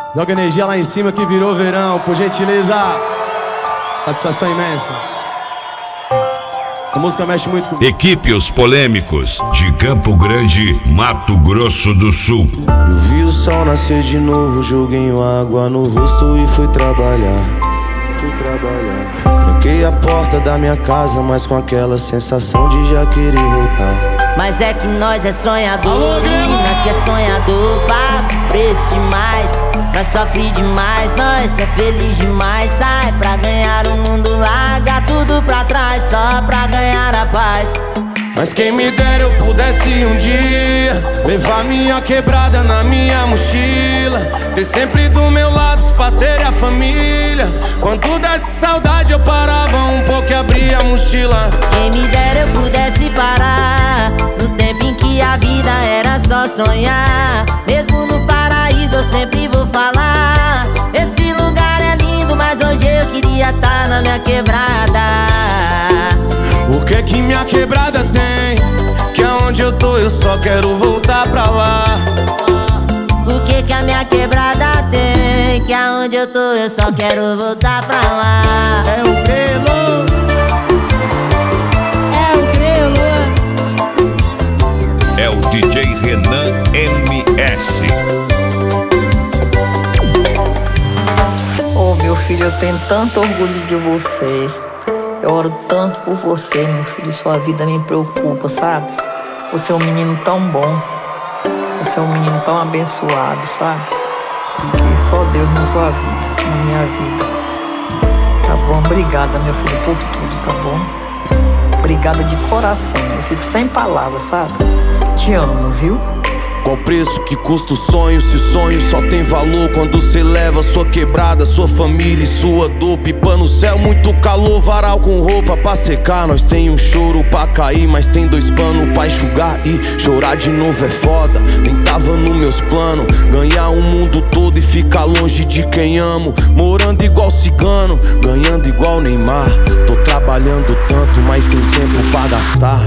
Joga energia lá em cima que virou verão, por gentileza. Satisfação imensa. Essa música mexe muito comigo. Equipe Os Polêmicos, de Campo Grande, Mato Grosso do Sul. Eu vi o sol nascer de novo, joguei água no rosto e fui trabalhar. Tranquei a porta da minha casa, mas com aquela sensação de já querer voltar. Mas é que nós é sonhador, nós que é sonhador, papo preço demais. Nós sofre demais, nós é feliz demais. Sai pra ganhar o mundo, larga tudo pra trás, só pra ganhar a paz. Mas quem me dera eu pudesse um dia levar minha quebrada na minha mochila, ter sempre do meu lado os parceiros e a família. Quando desse saudade eu parava um pouco e abria a mochila. Quem me dera eu pudesse parar no tempo em que a vida era só sonhar. Mesmo no paraíso eu sempre vou falar, esse lugar é lindo, mas hoje eu queria estar na minha quebrada. O que que minha quebrada tem? Que aonde eu tô eu só quero voltar pra lá. O que que a minha quebrada tem? Que aonde eu tô eu só quero voltar pra lá. É o Grelo. É o Grelo. É o DJ Renan MS. Oh, meu filho, eu tenho tanto orgulho de você. Eu oro tanto por você, meu filho. Sua vida me preocupa, sabe? Você é um menino tão bom. Você é um menino tão abençoado, sabe? Que só Deus na sua vida, na minha vida. Tá bom? Obrigada, meu filho, por tudo, tá bom? Obrigada de coração. Eu fico sem palavras, sabe? Te amo, viu? Qual preço que custa o sonho? Se sonho só tem valor quando cê leva sua quebrada, sua família e sua dor. Pipa no céu, muito calor, varal com roupa pra secar. Nós tem um choro pra cair, mas tem dois panos pra enxugar. E chorar de novo é foda, nem tava nos meus planos. Ganhar o mundo todo e ficar longe de quem amo. Morando igual cigano, ganhando igual Neymar. Tô trabalhando tanto, mas sem tempo pra gastar.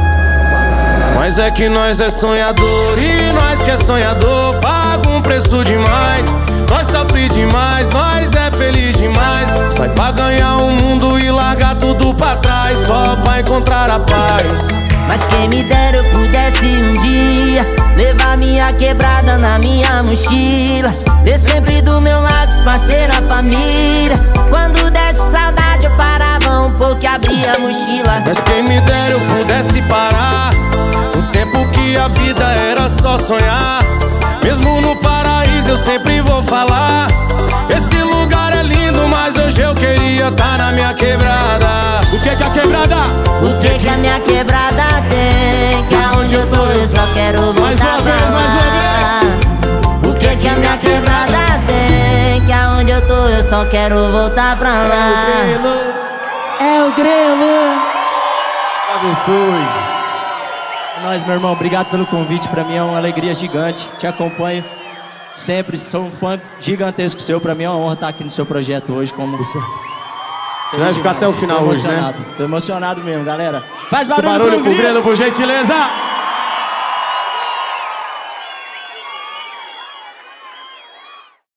Mas é que nós é sonhador e nós que é sonhador paga um preço demais. Nós sofre demais, nós é feliz demais. Sai pra ganhar o mundo e largar tudo pra trás, só pra encontrar a paz. Mas quem me dera eu pudesse um dia levar minha quebrada na minha mochila, ter sempre do meu lado os parceiros, a família. Quando desse saudade eu parava um pouco e abria a mochila. Mas quem me dera eu pudesse parar o tempo que a vida era só sonhar. Mesmo no paraíso eu sempre vou falar, esse lugar é lindo, mas hoje eu queria estar na minha quebrada. O que que a quebrada? O que que a minha quebrada tem? Que aonde eu tô eu só quero voltar mais uma vez, pra lá. mais uma vez. O que que a minha quebrada tem? Que aonde eu tô eu só quero voltar pra lá. É o Grelo. Se abençoe. É nóis, meu irmão. Obrigado pelo convite. Pra mim é uma alegria gigante. Te acompanho sempre. Sou um fã gigantesco seu. Pra mim é uma honra estar aqui no seu projeto hoje. Como você vai ficar até o final hoje, né? Tô emocionado mesmo, galera. Faz Barulho pro Grelo, por gentileza.